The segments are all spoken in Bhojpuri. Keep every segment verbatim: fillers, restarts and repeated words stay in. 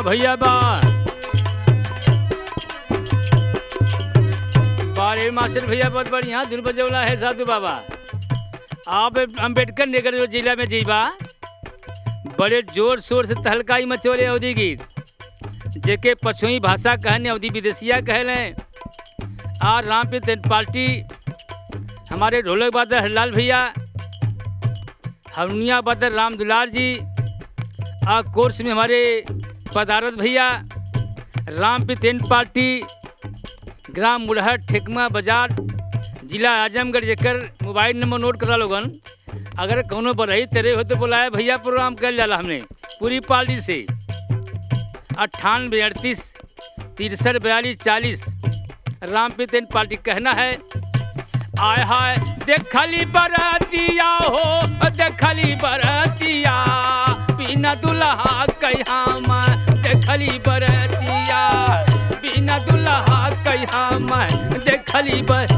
भैया बा बारे मास्टर भैया बहुत बढ़िया धुन बजौला है साधु बाबा। आप अम्बेडकर नगर जो जिला में जीबा बड़े जोर शोर से तहलकाई मचोले अवधि गीत जेके पछुई भाषा कहने अवधि विदेशिया कहले आ राम पे पार्टी हमारे ढोलक बादर हरलाल भैया हरमुनिया बादर राम दुलार जी आ कोर्स में हमारे पदारत भैया राम पे पार्टी ग्राम मुड़हर ठेकमा बाजार जिला आजमगढ़ जेकर मोबाइल नंबर नोट करा लोगन अगर कौनो बरही तेरे हो तो बुलाए भैया प्रोग्राम कर जाला हमने पूरी पार्टी से अट्ठानवे अड़तीस तिरसठ बयालीस चालीस राम पे पार्टी कहना है। आय हाय देखली बरतिया हो देखली बरतिया बिना दुल्हा कहा मैं देखली बरतिया बिना दुल्हा कहा मैं देखली बर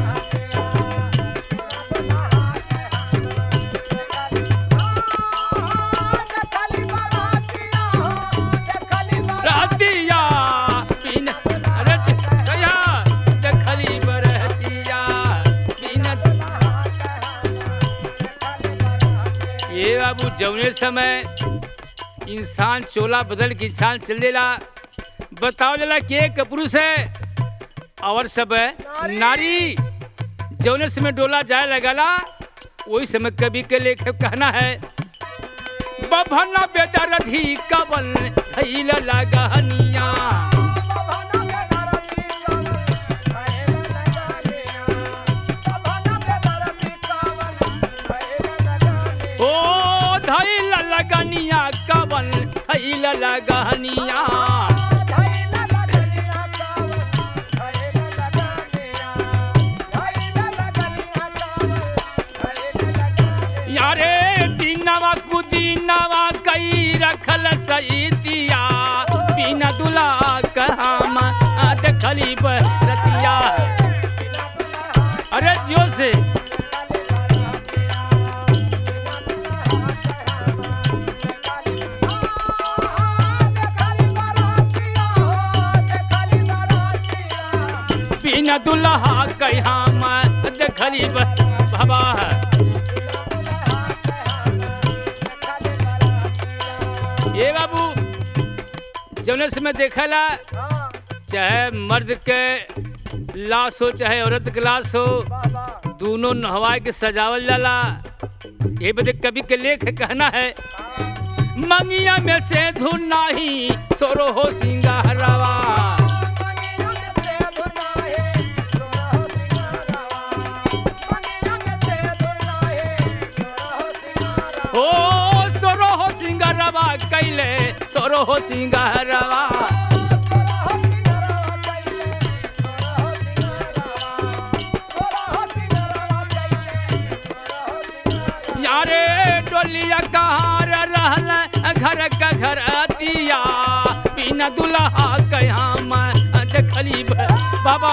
बाबू जौने समय इंसान चोला बदल के इंसान चलेला बताओ जला कि एक पुरुष है और सब नारी जौने समय डोला जाए लगला वही समय कवि के लेख कहना है बभना बेदरधी कवन थैल लगहनिया लगनिया कवन थैल लगनिया यारे दीनवा कुदीनवा कई रखल सईतिया बिना दुल्हा कहा देखली बरतिया। अरे जियो से बिना दुल्हा कहा मैं देखली बाबा ये बाबू जौने समय देखला चाहे मर्द के लाश हो चाहे औरत के लाश हो दोनों नहवाए के सजावल जाला। ये बदे कवि के लेख कहना है मंगिया में से धुन नाही सोरो हो सिंगारवा कैले सोरो हो सिंगारवा यारे डोलिया कहार रहल घर का घर अतिया बिना दुल्हा कहा मैं देखली बाबा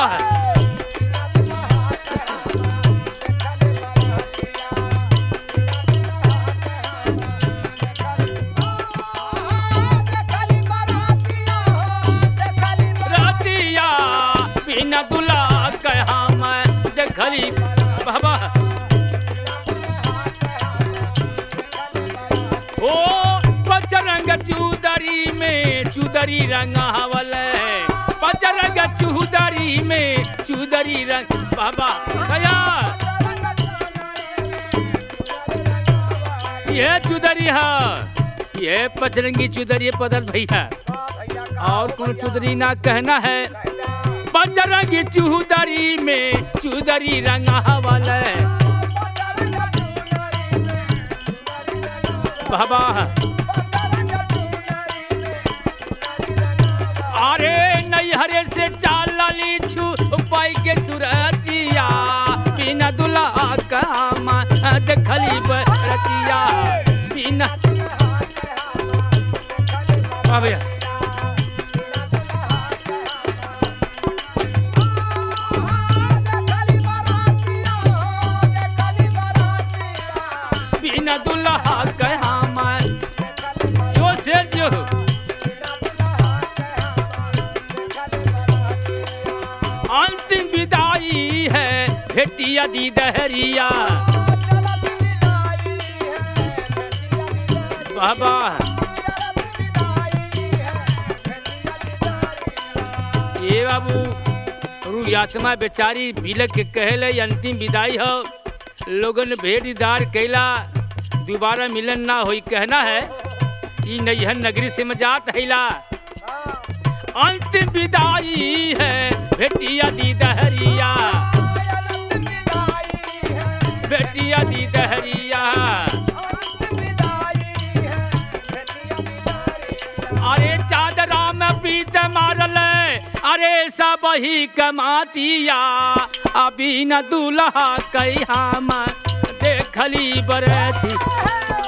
दुल्हा कहा मैं देखली बाबा ओ पचरंग चूदरी में चूदरी रंगावल पचरंग चूदरी में चूदरी रंग बाबा भैया ये चूदरी है ये पचरंगी चूदरी पदर भैया और कौन चूदरी ना कहना है पचरंगी चूदरी में चूदरी रंगावल बाबा अरे नैहरे से चाल ली छू पाई के सुरतिया बिना दुल्हा कहा देखली बरतिया बिना भैया बिना दुल्हा कहा मैं जो से जो भेटिया दी दहरिया। बाबा ये बाबू रुयात्मा बेचारी बिलक के कहले अंतिम विदाई हो। लोगन भेड़ीदार कैला दोबारा मिलन ना होई कहना है ई नैहर नगरी से मजात हैला। अंतिम विदाई है भेटिया दी दहरिया, भेटिया दी दहरिया। अरे चादरा में पीत मारल अरे सब ही कमातिया, अभी न दूल्हा कई हम देखली बरती।